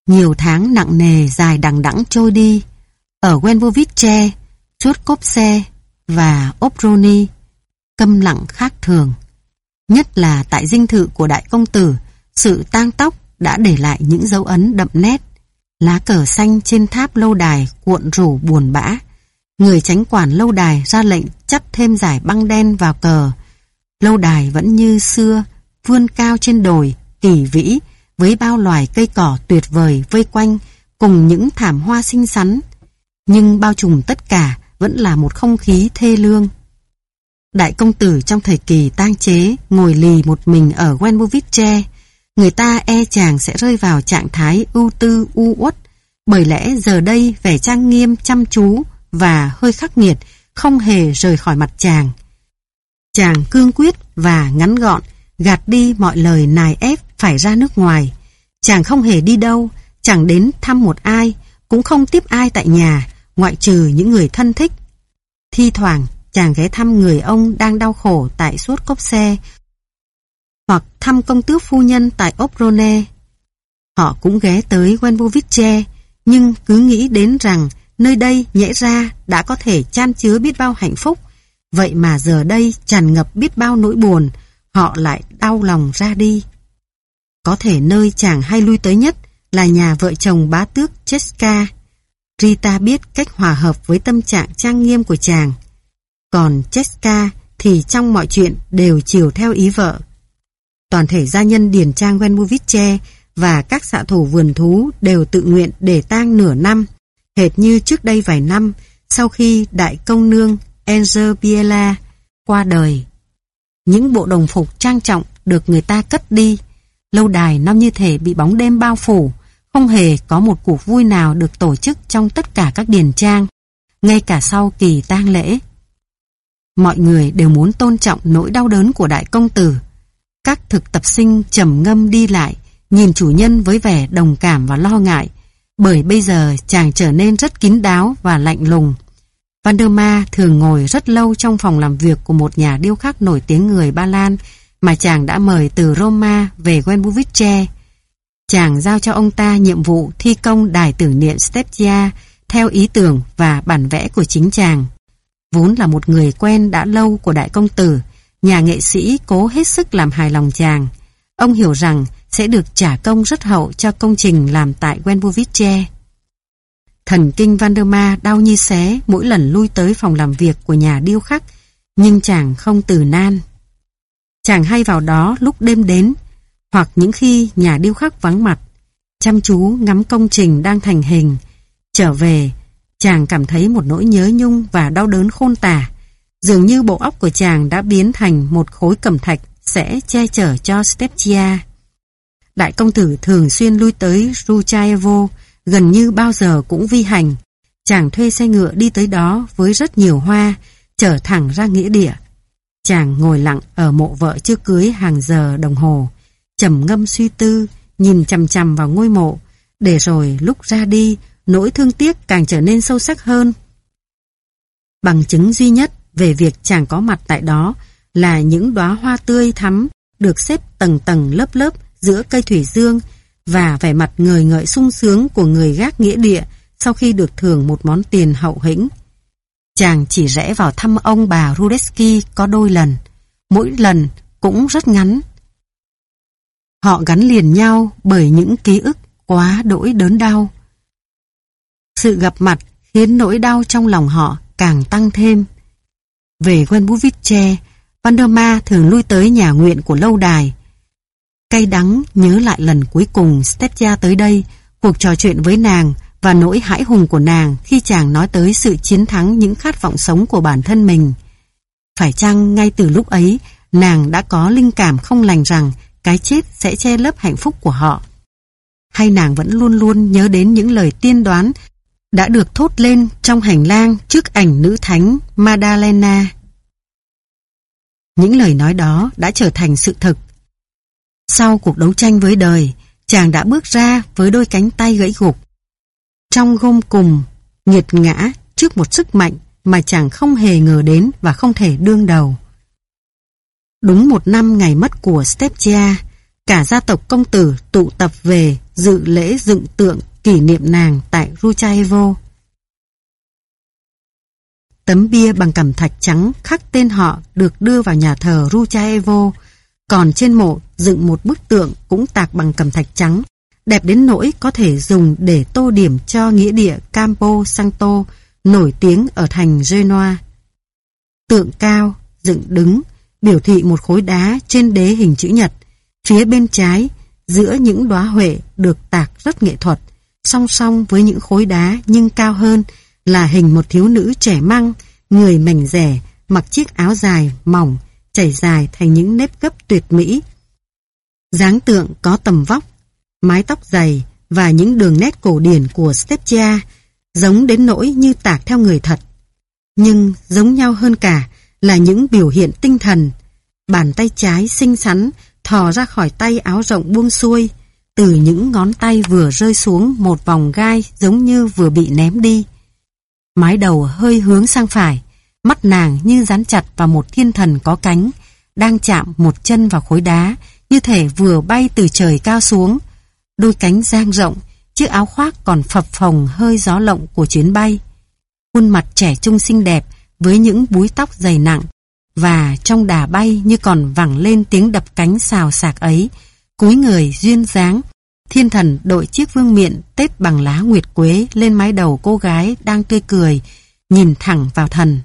Nhiều tháng nặng nề dài đằng đẵng trôi đi. Ở Wenbovice, Trubkovce và Obrony, câm lặng khác thường. Nhất là tại dinh thự của đại công tử, sự tang tóc đã để lại những dấu ấn đậm nét. Lá cờ xanh trên tháp lâu đài cuộn rủ buồn bã. Người chánh quản lâu đài ra lệnh chắp thêm dải băng đen vào cờ. Lâu đài vẫn như xưa, vươn cao trên đồi, kỳ vĩ, với bao loài cây cỏ tuyệt vời vây quanh, cùng những thảm hoa xinh xắn. Nhưng bao trùm tất cả vẫn là một không khí thê lương. Đại công tử trong thời kỳ tang chế ngồi lì một mình ở Wenbovice. Người ta e chàng sẽ rơi vào trạng thái ưu tư u uất, bởi lẽ giờ đây vẻ trang nghiêm chăm chú và hơi khắc nghiệt không hề rời khỏi mặt chàng. Chàng cương quyết và ngắn gọn, gạt đi mọi lời nài ép phải ra nước ngoài. Chàng không hề đi đâu, chẳng đến thăm một ai, cũng không tiếp ai tại nhà, ngoại trừ những người thân thích. Thi thoảng, chàng ghé thăm người ông đang đau khổ tại Trubkovce, hoặc thăm công tước phu nhân tại Obrone. Họ cũng ghé tới Wenbovice, nhưng cứ nghĩ đến rằng nơi đây nhẽ ra đã có thể chan chứa biết bao hạnh phúc, vậy mà giờ đây tràn ngập biết bao nỗi buồn, họ lại đau lòng ra đi. Có thể nơi chàng hay lui tới nhất là nhà vợ chồng bá tước Cheska. Rita biết cách hòa hợp với tâm trạng trang nghiêm của chàng. Còn Cheska thì trong mọi chuyện đều chiều theo ý vợ. Toàn thể gia nhân điền trang Wenbovice và các xạ thủ vườn thú đều tự nguyện để tang nửa năm, hệt như trước đây vài năm sau khi đại công nương Engerbiela qua đời. Những bộ đồng phục trang trọng được người ta cất đi. Lâu đài nó như thể bị bóng đêm bao phủ, không hề có một cuộc vui nào được tổ chức trong tất cả các điền trang, ngay cả sau kỳ tang lễ. Mọi người đều muốn tôn trọng nỗi đau đớn của đại công tử. Các thực tập sinh trầm ngâm đi lại, nhìn chủ nhân với vẻ đồng cảm và lo ngại, bởi bây giờ chàng trở nên rất kín đáo và lạnh lùng. Valdemar thường ngồi rất lâu trong phòng làm việc của một nhà điêu khắc nổi tiếng người Ba Lan mà chàng đã mời từ Roma về Wenbovice. Chàng giao cho ông ta nhiệm vụ thi công đài tưởng niệm Stepgia theo ý tưởng và bản vẽ của chính chàng. Vốn là một người quen đã lâu của đại công tử, nhà nghệ sĩ cố hết sức làm hài lòng chàng. Ông hiểu rằng sẽ được trả công rất hậu cho công trình làm tại Wenbovice. Thần kinh Valdemar đau như xé mỗi lần lui tới phòng làm việc của nhà điêu khắc, nhưng chàng không từ nan. Chàng hay vào đó lúc đêm đến, hoặc những khi nhà điêu khắc vắng mặt, chăm chú ngắm công trình đang thành hình. Trở về, chàng cảm thấy một nỗi nhớ nhung và đau đớn khôn tả. Dường như bộ óc của chàng đã biến thành một khối cẩm thạch sẽ che chở cho Stepgia. Đại công tử thường xuyên lui tới Ruchaevo, gần như bao giờ cũng vi hành. Chàng thuê xe ngựa đi tới đó với rất nhiều hoa, chở thẳng ra nghĩa địa. Chàng ngồi lặng ở mộ vợ chưa cưới hàng giờ đồng hồ, trầm ngâm suy tư, nhìn chằm chằm vào ngôi mộ, để rồi lúc ra đi, nỗi thương tiếc càng trở nên sâu sắc hơn. Bằng chứng duy nhất về việc chàng có mặt tại đó là những đóa hoa tươi thắm được xếp tầng tầng lớp lớp giữa cây thủy dương, và vẻ mặt ngời ngợi sung sướng của người gác nghĩa địa sau khi được thưởng một món tiền hậu hĩnh. Chàng chỉ rẽ vào thăm ông bà Rudetsky có đôi lần, mỗi lần cũng rất ngắn. Họ gắn liền nhau bởi những ký ức quá đỗi đớn đau. Sự gặp mặt khiến nỗi đau trong lòng họ càng tăng thêm. Về Wenbovice, Valdemar thường lui tới nhà nguyện của lâu đài. Cay đắng nhớ lại lần cuối cùng Stepgia tới đây, cuộc trò chuyện với nàng và nỗi hãi hùng của nàng khi chàng nói tới sự chiến thắng những khát vọng sống của bản thân mình. Phải chăng ngay từ lúc ấy, nàng đã có linh cảm không lành rằng cái chết sẽ che lấp hạnh phúc của họ? Hay nàng vẫn luôn luôn nhớ đến những lời tiên đoán đã được thốt lên trong hành lang trước ảnh nữ thánh Madalena? Những lời nói đó đã trở thành sự thực. Sau cuộc đấu tranh với đời, chàng đã bước ra với đôi cánh tay gãy gục, trong gông cùm, nghiệt ngã trước một sức mạnh mà chàng không hề ngờ đến và không thể đương đầu. Đúng một năm ngày mất của Stepgia, Cả gia tộc công tử tụ tập về dự lễ dựng tượng kỷ niệm nàng tại Ruchaevo. Tấm bia bằng cẩm thạch trắng khắc tên họ được đưa vào nhà thờ Ruchaevo, còn trên mộ dựng một bức tượng cũng tạc bằng cẩm thạch trắng, đẹp đến nỗi có thể dùng để tô điểm cho nghĩa địa Campo Santo nổi tiếng ở thành Genoa. Tượng cao, dựng đứng, biểu thị một khối đá trên đế hình chữ nhật. Phía bên trái, giữa những đóa huệ được tạc rất nghệ thuật, song song với những khối đá nhưng cao hơn là hình một thiếu nữ trẻ măng, người mảnh rẻ, mặc chiếc áo dài, mỏng, chảy dài thành những nếp gấp tuyệt mỹ. Dáng tượng có tầm vóc, mái tóc dày và những đường nét cổ điển của Stepchia, giống đến nỗi như tạc theo người thật. Nhưng giống nhau hơn cả là những biểu hiện tinh thần. Bàn tay trái xinh xắn thò ra khỏi tay áo rộng buông xuôi, từ những ngón tay vừa rơi xuống một vòng gai giống như vừa bị ném đi. Mái đầu hơi hướng sang phải, mắt nàng như dán chặt vào một thiên thần có cánh, đang chạm một chân vào khối đá, như thể vừa bay từ trời cao xuống. Đôi cánh dang rộng, chiếc áo khoác còn phập phồng hơi gió lộng của chuyến bay. Khuôn mặt trẻ trung xinh đẹp với những búi tóc dày nặng, và trong đà bay như còn vẳng lên tiếng đập cánh xào xạc ấy, cúi người duyên dáng, thiên thần đội chiếc vương miện tết bằng lá nguyệt quế lên mái đầu cô gái đang tươi cười, nhìn thẳng vào thần.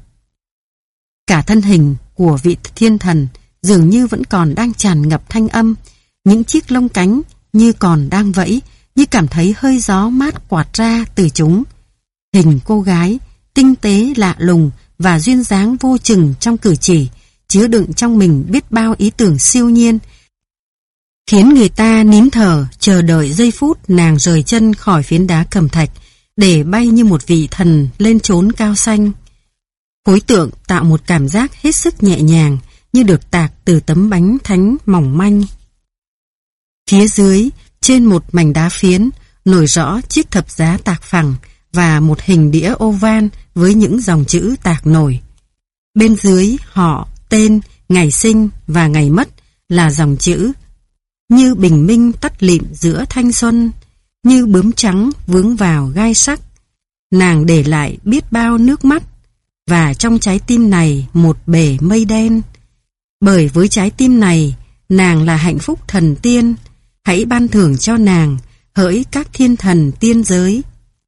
Cả thân hình của vị thiên thần dường như vẫn còn đang tràn ngập thanh âm, những chiếc lông cánh như còn đang vẫy, như cảm thấy hơi gió mát quạt ra từ chúng. Hình cô gái, tinh tế lạ lùng và duyên dáng vô chừng trong cử chỉ, chứa đựng trong mình biết bao ý tưởng siêu nhiên, khiến người ta nín thở chờ đợi giây phút nàng rời chân khỏi phiến đá cẩm thạch để bay như một vị thần lên chốn cao xanh. Khối tượng tạo một cảm giác hết sức nhẹ nhàng, như được tạc từ tấm bánh thánh mỏng manh. Phía dưới, trên một mảnh đá phiến, nổi rõ chiếc thập giá tạc phẳng và một hình đĩa oval với những dòng chữ tạc nổi. Bên dưới họ, tên, ngày sinh và ngày mất là dòng chữ như bình minh tắt lịm giữa thanh xuân, như bướm trắng vướng vào gai sắc. Nàng để lại biết bao nước mắt, và trong trái tim này một bể mây đen. Bởi với trái tim này, nàng là hạnh phúc thần tiên, hãy ban thưởng cho nàng hỡi các thiên thần tiên giới.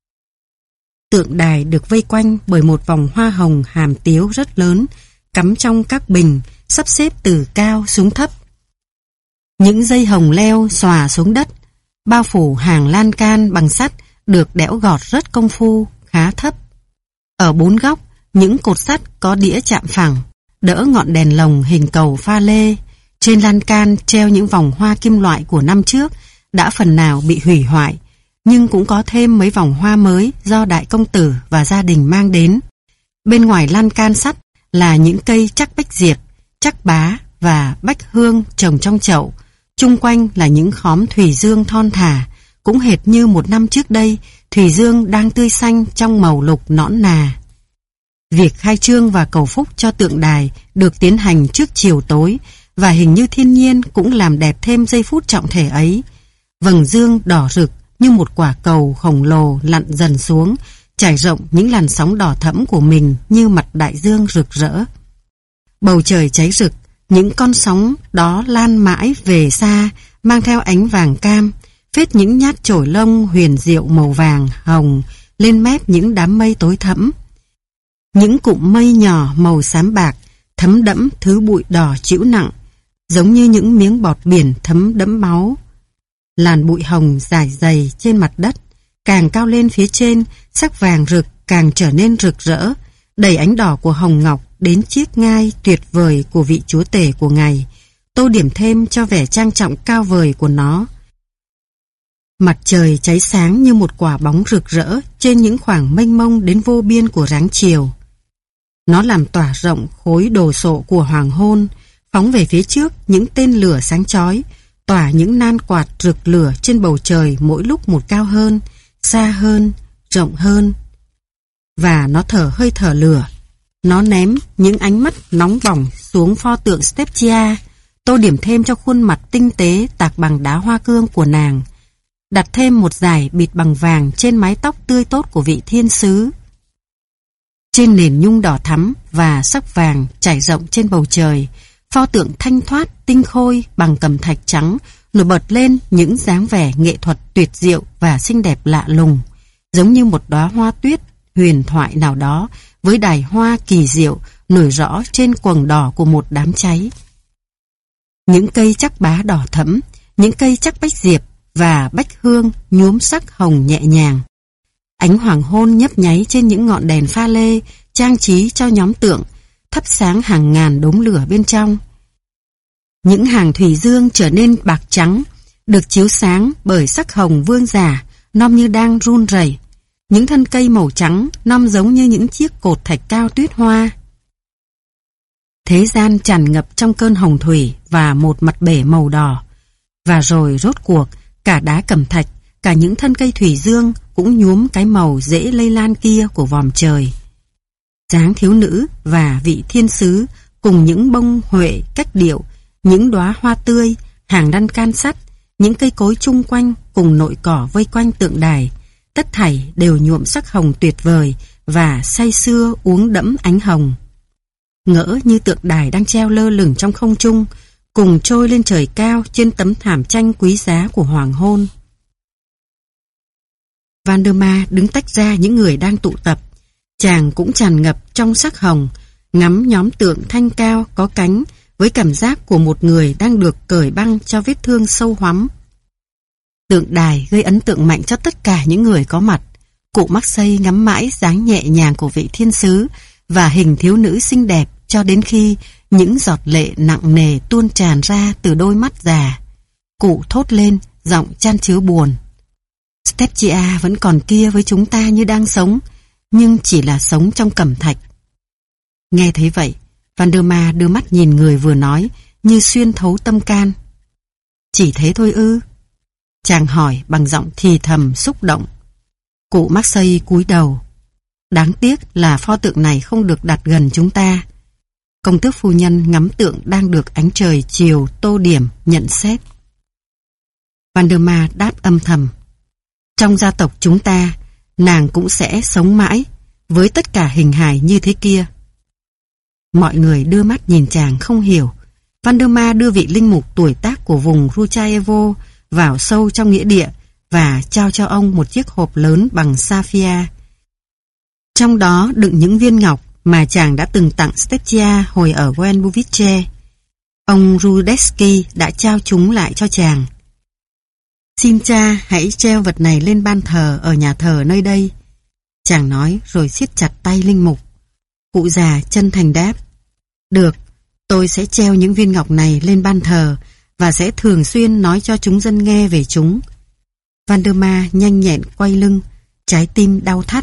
Tượng đài được vây quanh bởi một vòng hoa hồng hàm tiếu rất lớn, cắm trong các bình, sắp xếp từ cao xuống thấp. Những dây hồng leo xòa xuống đất, bao phủ hàng lan can bằng sắt được đẽo gọt rất công phu, khá thấp. Ở bốn góc, những cột sắt có đĩa chạm phẳng, đỡ ngọn đèn lồng hình cầu pha lê. Trên lan can treo những vòng hoa kim loại của năm trước, đã phần nào bị hủy hoại, nhưng cũng có thêm mấy vòng hoa mới do đại công tử và gia đình mang đến. Bên ngoài lan can sắt là những cây chắc bách diệp, chắc bá và bách hương trồng trong chậu. Chung quanh là những khóm thủy dương thon thả, cũng hệt như một năm trước đây, thủy dương đang tươi xanh trong màu lục nõn nà. Việc khai trương và cầu phúc cho tượng đài được tiến hành trước chiều tối, và hình như thiên nhiên cũng làm đẹp thêm giây phút trọng thể ấy. Vầng dương đỏ rực như một quả cầu khổng lồ lặn dần xuống, trải rộng những làn sóng đỏ thẫm của mình như mặt đại dương rực rỡ. Bầu trời cháy rực, những con sóng đó lan mãi về xa, mang theo ánh vàng cam, phết những nhát chổi lông huyền diệu màu vàng, hồng lên mép những đám mây tối thẫm. Những cụm mây nhỏ màu xám bạc thấm đẫm thứ bụi đỏ trĩu nặng, giống như những miếng bọt biển thấm đẫm máu. Làn bụi hồng dải dày trên mặt đất, càng cao lên phía trên, sắc vàng rực càng trở nên rực rỡ, đẩy ánh đỏ của hồng ngọc đến chiếc ngai tuyệt vời của vị chúa tể của ngày, tô điểm thêm cho vẻ trang trọng cao vời của nó. Mặt trời cháy sáng như một quả bóng rực rỡ trên những khoảng mênh mông đến vô biên của ráng chiều. Nó làm tỏa rộng khối đồ sộ của hoàng hôn, phóng về phía trước những tên lửa sáng chói, tỏa những nan quạt rực lửa trên bầu trời mỗi lúc một cao hơn, xa hơn, rộng hơn. Và nó thở hơi thở lửa. Nó ném những ánh mắt nóng bỏng xuống pho tượng Stepchia, tô điểm thêm cho khuôn mặt tinh tế tạc bằng đá hoa cương của nàng, đặt thêm một dải bịt bằng vàng trên mái tóc tươi tốt của vị thiên sứ. Trên nền nhung đỏ thắm và sắc vàng trải rộng trên bầu trời, pho tượng thanh thoát, tinh khôi bằng cẩm thạch trắng nổi bật lên những dáng vẻ nghệ thuật tuyệt diệu và xinh đẹp lạ lùng, giống như một đóa hoa tuyết huyền thoại nào đó với đài hoa kỳ diệu nổi rõ trên quầng đỏ của một đám cháy. Những cây chắc bá đỏ thẫm, những cây chắc bách diệp và bách hương nhuốm sắc hồng nhẹ nhàng. Ánh hoàng hôn nhấp nháy trên những ngọn đèn pha lê trang trí cho nhóm tượng, thắp sáng hàng ngàn đốm lửa bên trong. Những hàng thủy dương trở nên bạc trắng, được chiếu sáng bởi sắc hồng vương giả, non như đang run rẩy. Những thân cây màu trắng non giống như những chiếc cột thạch cao tuyết hoa. Thế gian tràn ngập trong cơn hồng thủy và một mặt bể màu đỏ. Và rồi rốt cuộc, cả đá cẩm thạch, cả những thân cây thủy dương cũng nhuốm cái màu dễ lây lan kia của vòm trời. Dáng thiếu nữ và vị thiên sứ cùng những bông huệ cách điệu, những đóa hoa tươi, hàng đan can sắt, những cây cối chung quanh cùng nội cỏ vây quanh tượng đài, tất thảy đều nhuộm sắc hồng tuyệt vời và say sưa uống đẫm ánh hồng. Ngỡ như tượng đài đang treo lơ lửng trong không trung, cùng trôi lên trời cao trên tấm thảm tranh quý giá của hoàng hôn. Valdemar đứng tách ra những người đang tụ tập. Chàng cũng tràn ngập trong sắc hồng, ngắm nhóm tượng thanh cao có cánh với cảm giác của một người đang được cởi băng cho vết thương sâu hoắm. Tượng đài gây ấn tượng mạnh cho tất cả những người có mặt. Cụ Marseille ngắm mãi dáng nhẹ nhàng của vị thiên sứ và hình thiếu nữ xinh đẹp cho đến khi những giọt lệ nặng nề tuôn tràn ra từ đôi mắt già. Cụ thốt lên, giọng chan chứa buồn. Stepchia vẫn còn kia với chúng ta như đang sống, nhưng chỉ là sống trong cẩm thạch. Nghe thấy vậy, Valdemar đưa mắt nhìn người vừa nói như xuyên thấu tâm can. Chỉ thế thôi ư? Chàng hỏi bằng giọng thì thầm xúc động. Cụ Marseille cúi đầu. Đáng tiếc là pho tượng này không được đặt gần chúng ta. Công tước phu nhân ngắm tượng đang được ánh trời chiều tô điểm nhận xét. Valdemar đáp âm thầm. Trong gia tộc chúng ta, nàng cũng sẽ sống mãi với tất cả hình hài như thế kia. Mọi người đưa mắt nhìn chàng không hiểu. Valdemar đưa vị linh mục tuổi tác của vùng Ruchaevo vào sâu trong nghĩa địa và trao cho ông một chiếc hộp lớn bằng sapphire. Trong đó đựng những viên ngọc mà chàng đã từng tặng Stepchia hồi ở Wenbovice. Ông Rudetsky đã trao chúng lại cho chàng. Xin cha hãy treo vật này lên ban thờ ở nhà thờ nơi đây. Chàng nói rồi siết chặt tay linh mục. Cụ già chân thành đáp. Được, tôi sẽ treo những viên ngọc này lên ban thờ và sẽ thường xuyên nói cho chúng dân nghe về chúng. Valdemar nhanh nhẹn quay lưng, trái tim đau thắt.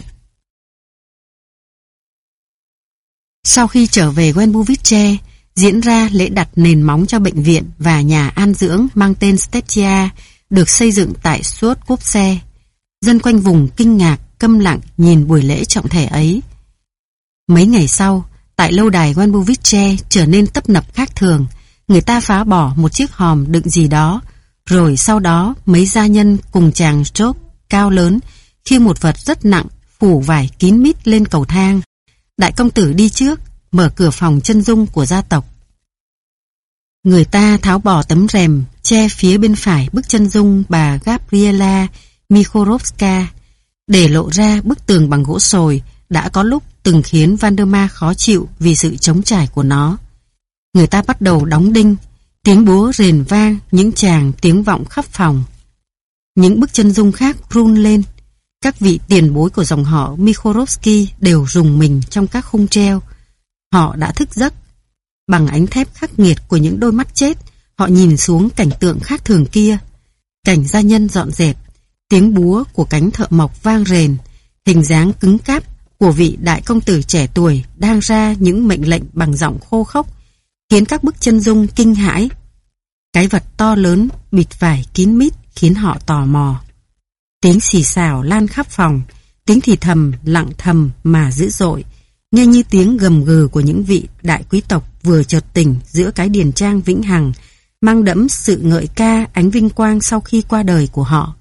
Sau khi trở về Wenbovice, diễn ra lễ đặt nền móng cho bệnh viện và nhà an dưỡng mang tên Stepchia được xây dựng tại Swatkopse. Dân quanh vùng kinh ngạc, câm lặng nhìn buổi lễ trọng thể ấy. Mấy ngày sau, tại lâu đài Wenbovice trở nên tấp nập khác thường. Người ta phá bỏ một chiếc hòm đựng gì đó, rồi sau đó mấy gia nhân cùng chàng Job cao lớn khiêng một vật rất nặng phủ vải kín mít lên cầu thang. Đại công tử đi trước, mở cửa phòng chân dung của gia tộc. Người ta tháo bỏ tấm rèm che phía bên phải bức chân dung bà Gabriela Mikhorovska, để lộ ra bức tường bằng gỗ sồi đã có lúc từng khiến Valdemar khó chịu vì sự trống trải của nó. Người ta bắt đầu đóng đinh, tiếng búa rền vang, những tràng tiếng vọng khắp phòng. Những bức chân dung khác run lên. Các vị tiền bối của dòng họ Mikhorovsky đều rùng mình trong các khung treo. Họ đã thức giấc. Bằng ánh thép khắc nghiệt của những đôi mắt chết, họ nhìn xuống cảnh tượng khác thường kia. Cảnh gia nhân dọn dẹp, tiếng búa của cánh thợ mộc vang rền, hình dáng cứng cáp của vị đại công tử trẻ tuổi đang ra những mệnh lệnh bằng giọng khô khốc, khiến các bức chân dung kinh hãi. Cái vật to lớn bịt vải kín mít khiến họ tò mò. Tiếng xì xào lan khắp phòng, tiếng thì thầm lặng thầm mà dữ dội, nghe như tiếng gầm gừ của những vị đại quý tộc vừa chợt tỉnh giữa cái điền trang vĩnh hằng mang đẫm sự ngợi ca ánh vinh quang sau khi qua đời của họ.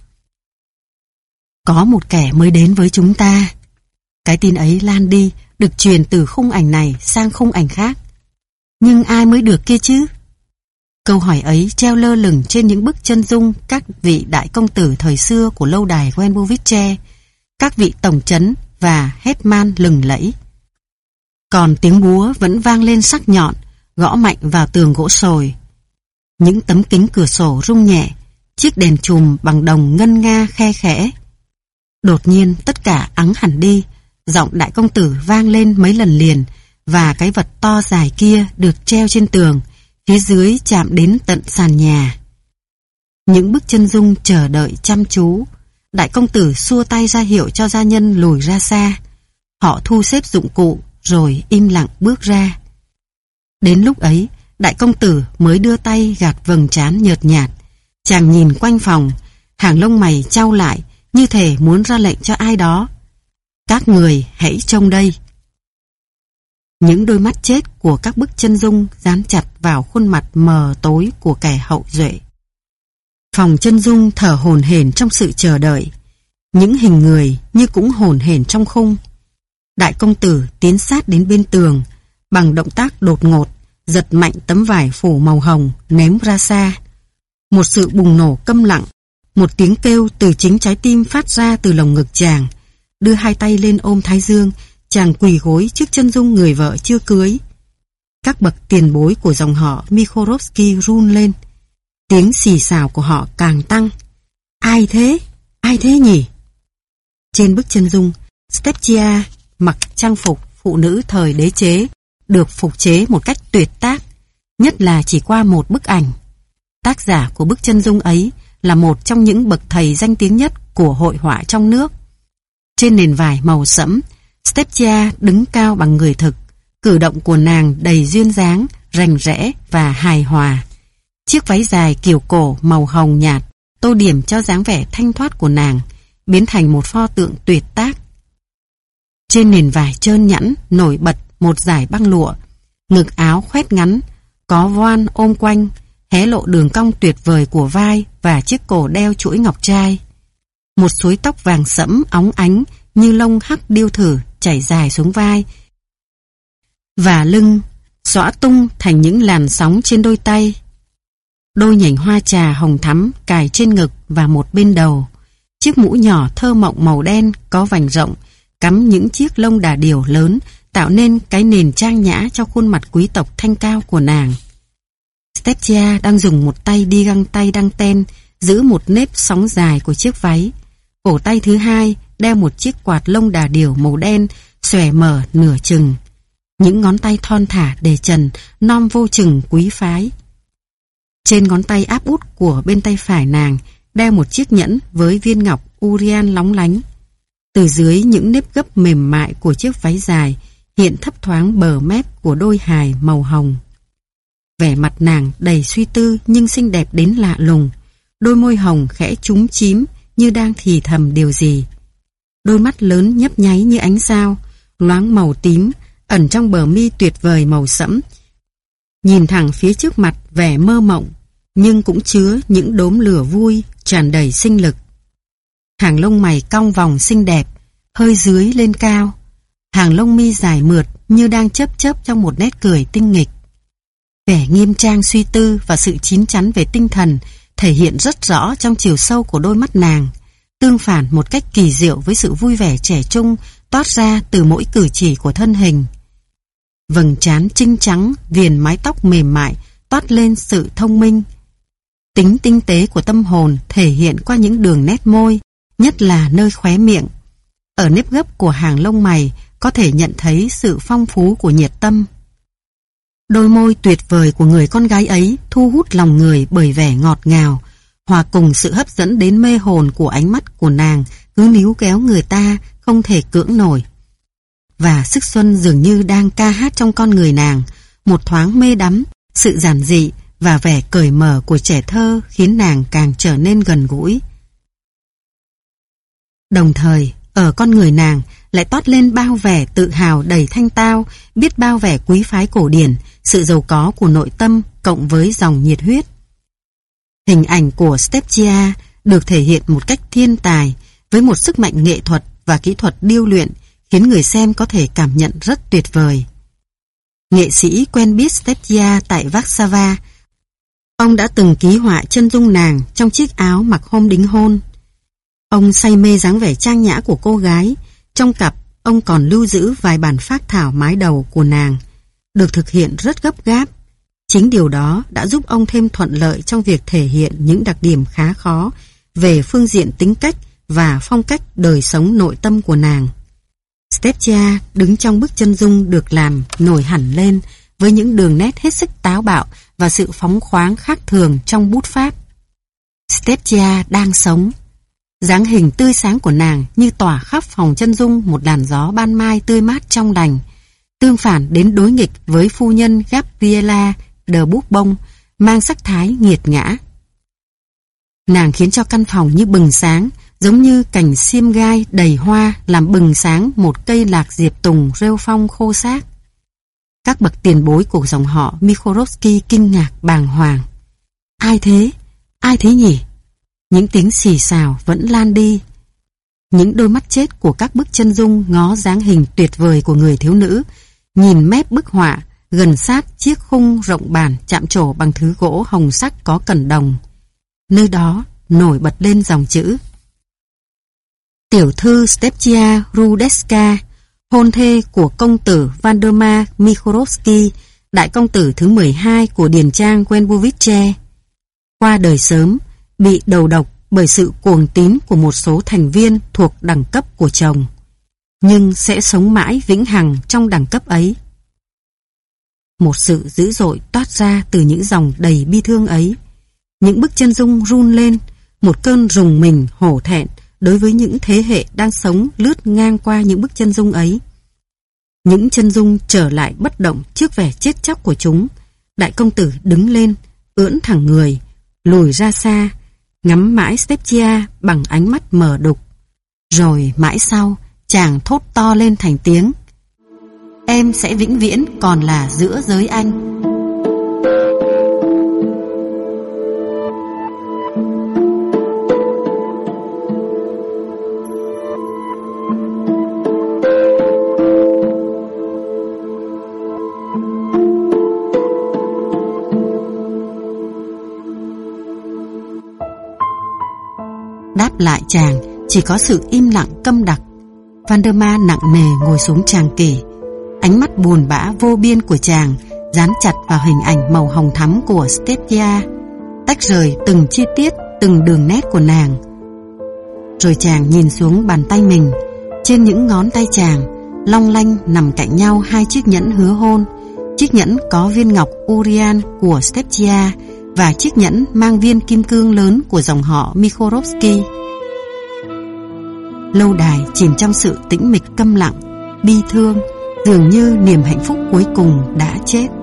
Có một kẻ mới đến với chúng ta. Cái tin ấy lan đi, được truyền từ khung ảnh này sang khung ảnh khác. Nhưng ai mới được kia chứ? Câu hỏi ấy treo lơ lửng trên những bức chân dung các vị đại công tử thời xưa của lâu đài Wenbovice, các vị tổng trấn và hetman lừng lẫy. Còn tiếng búa vẫn vang lên sắc nhọn, gõ mạnh vào tường gỗ sồi. Những tấm kính cửa sổ rung nhẹ, chiếc đèn chùm bằng đồng ngân nga khe khẽ. Đột nhiên tất cả ắng hẳn đi, giọng đại công tử vang lên mấy lần liền, và cái vật to dài kia được treo trên tường, phía dưới chạm đến tận sàn nhà. Những bức chân dung chờ đợi chăm chú. Đại công tử xua tay ra hiệu cho gia nhân lùi ra xa. Họ thu xếp dụng cụ rồi im lặng bước ra. Đến lúc ấy, đại công tử mới đưa tay gạt vầng trán nhợt nhạt. Chàng nhìn quanh phòng, hàng lông mày chau lại như thể muốn ra lệnh cho ai đó. Các người hãy trông đây. Những đôi mắt chết của các bức chân dung dán chặt vào khuôn mặt mờ tối của kẻ hậu duệ. Phòng chân dung thở hổn hển trong sự chờ đợi. Những hình người như cũng hổn hển trong khung. Đại công tử tiến sát đến bên tường, bằng động tác đột ngột, giật mạnh tấm vải phủ màu hồng ném ra xa. Một sự bùng nổ câm lặng, một tiếng kêu từ chính trái tim phát ra từ lồng ngực chàng. Đưa hai tay lên ôm thái dương, chàng quỳ gối trước chân dung người vợ chưa cưới. Các bậc tiền bối của dòng họ Mikhorovsky run lên. Tiếng xì xào của họ càng tăng. Ai thế? Ai thế nhỉ? Trên bức chân dung, Stepchia mặc trang phục phụ nữ thời đế chế, được phục chế một cách tuyệt tác, nhất là chỉ qua một bức ảnh. Tác giả của bức chân dung ấy là một trong những bậc thầy danh tiếng nhất của hội họa trong nước. Trên nền vải màu sẫm, Stepchia đứng cao bằng người thực, cử động của nàng đầy duyên dáng, rành rẽ và hài hòa. Chiếc váy dài kiều cổ màu hồng nhạt tô điểm cho dáng vẻ thanh thoát của nàng, biến thành một pho tượng tuyệt tác. Trên nền vải trơn nhẵn nổi bật một dải băng lụa, ngực áo khoét ngắn, có voan ôm quanh, hé lộ đường cong tuyệt vời của vai và chiếc cổ đeo chuỗi ngọc trai. Một suối tóc vàng sẫm óng ánh như lông hắc điêu thử chảy dài xuống vai và lưng, xõa tung thành những làn sóng trên đôi tay. Đôi nhành hoa trà hồng thắm cài trên ngực và một bên đầu. Chiếc mũ nhỏ thơ mộng màu đen có vành rộng, cắm những chiếc lông đà điểu lớn, tạo nên cái nền trang nhã cho khuôn mặt quý tộc thanh cao của nàng. Stepchia đang dùng một tay đi găng tay đăng ten, giữ một nếp sóng dài của chiếc váy. Cổ tay thứ hai đeo một chiếc quạt lông đà điểu màu đen, xòe mở nửa chừng. Những ngón tay thon thả để trần, non vô chừng quý phái. Trên ngón tay áp út của bên tay phải nàng đeo một chiếc nhẫn với viên ngọc Urian lóng lánh. Từ dưới những nếp gấp mềm mại của chiếc váy dài hiện thấp thoáng bờ mép của đôi hài màu hồng. Vẻ mặt nàng đầy suy tư nhưng xinh đẹp đến lạ lùng. Đôi môi hồng khẽ chúm chím như đang thì thầm điều gì. Đôi mắt lớn nhấp nháy như ánh sao, loáng màu tím, ẩn trong bờ mi tuyệt vời màu sẫm. Nhìn thẳng phía trước mặt vẻ mơ mộng, nhưng cũng chứa những đốm lửa vui, tràn đầy sinh lực. Hàng lông mày cong vòng xinh đẹp, hơi dưới lên cao. Hàng lông mi dài mượt như đang chớp chớp trong một nét cười tinh nghịch. Vẻ nghiêm trang suy tư và sự chín chắn về tinh thần thể hiện rất rõ trong chiều sâu của đôi mắt nàng, tương phản một cách kỳ diệu với sự vui vẻ trẻ trung toát ra từ mỗi cử chỉ của thân hình. Vầng trán trinh trắng, viền mái tóc mềm mại toát lên sự thông minh. Tính tinh tế của tâm hồn thể hiện qua những đường nét môi, nhất là nơi khóe miệng. Ở nếp gấp của hàng lông mày có thể nhận thấy sự phong phú của nhiệt tâm. Đôi môi tuyệt vời của người con gái ấy thu hút lòng người bởi vẻ ngọt ngào, hòa cùng sự hấp dẫn đến mê hồn của ánh mắt của nàng cứ níu kéo người ta không thể cưỡng nổi. Và sức xuân dường như đang ca hát trong con người nàng, một thoáng mê đắm, sự giản dị và vẻ cởi mở của trẻ thơ khiến nàng càng trở nên gần gũi. Đồng thời, ở con người nàng lại toát lên bao vẻ tự hào đầy thanh tao, biết bao vẻ quý phái cổ điển, sự giàu có của nội tâm cộng với dòng nhiệt huyết. Hình ảnh của Stepchia được thể hiện một cách thiên tài với một sức mạnh nghệ thuật và kỹ thuật điêu luyện khiến người xem có thể cảm nhận rất tuyệt vời. Nghệ sĩ quen biết Stepchia tại Warsaw. Ông đã từng ký họa chân dung nàng trong chiếc áo mặc hôm đính hôn. Ông say mê dáng vẻ trang nhã của cô gái. Trong cặp, ông còn lưu giữ vài bản phác thảo mái đầu của nàng, được thực hiện rất gấp gáp. Chính điều đó đã giúp ông thêm thuận lợi trong việc thể hiện những đặc điểm khá khó về phương diện tính cách và phong cách đời sống nội tâm của nàng. Stepchia đứng trong bức chân dung được làm nổi hẳn lên với những đường nét hết sức táo bạo và sự phóng khoáng khác thường trong bút pháp. Stepchia đang sống. Dáng hình tươi sáng của nàng như tỏa khắp phòng chân dung một làn gió ban mai tươi mát trong lành, tương phản đến đối nghịch với phu nhân Gabriela de Bourbon mang sắc thái nghiệt ngã. Nàng khiến cho căn phòng như bừng sáng, giống như cành xiêm gai đầy hoa làm bừng sáng một cây lạc diệp tùng rêu phong khô xác. Các bậc tiền bối của dòng họ Mikhorovsky kinh ngạc bàng hoàng. Ai thế? Ai thế nhỉ? Những tiếng xì xào vẫn lan đi. Những đôi mắt chết của các bức chân dung ngó dáng hình tuyệt vời của người thiếu nữ, nhìn mép bức họa gần sát chiếc khung rộng bản chạm trổ bằng thứ gỗ hồng sắc có cẩn đồng. Nơi đó nổi bật lên dòng chữ: Tiểu thư Stepchia Rudeska, hôn thê của công tử Valdemar Mikhorovsky, đại công tử thứ 12 của điền trang Wenwowice, qua đời sớm, bị đầu độc bởi sự cuồng tín của một số thành viên thuộc đẳng cấp của chồng, nhưng sẽ sống mãi vĩnh hằng trong đẳng cấp ấy. Một sự dữ dội toát ra từ những dòng đầy bi thương ấy. Những bức chân dung run lên, một cơn rùng mình hổ thẹn đối với những thế hệ đang sống lướt ngang qua những bức chân dung ấy. Những chân dung trở lại bất động trước vẻ chết chóc của chúng. Đại công tử đứng lên, ưỡn thẳng người, lùi ra xa, ngắm mãi Stepchia bằng ánh mắt mờ đục. Rồi mãi sau, chàng thốt to lên thành tiếng: Em sẽ vĩnh viễn còn là giữa giới anh. Đáp lại chàng chỉ có sự im lặng câm đặc. Valdemar nặng nề ngồi xuống tràng kể. Ánh mắt buồn bã vô biên của chàng dán chặt vào hình ảnh màu hồng thắm của Stepchia, tách rời từng chi tiết, từng đường nét của nàng. Rồi chàng nhìn xuống bàn tay mình. Trên những ngón tay chàng long lanh nằm cạnh nhau hai chiếc nhẫn hứa hôn. Chiếc nhẫn có viên ngọc Urian của Stepchia và chiếc nhẫn mang viên kim cương lớn của dòng họ Mikhorovsky. Lâu đài chìm trong sự tĩnh mịch câm lặng, bi thương, dường như niềm hạnh phúc cuối cùng đã chết.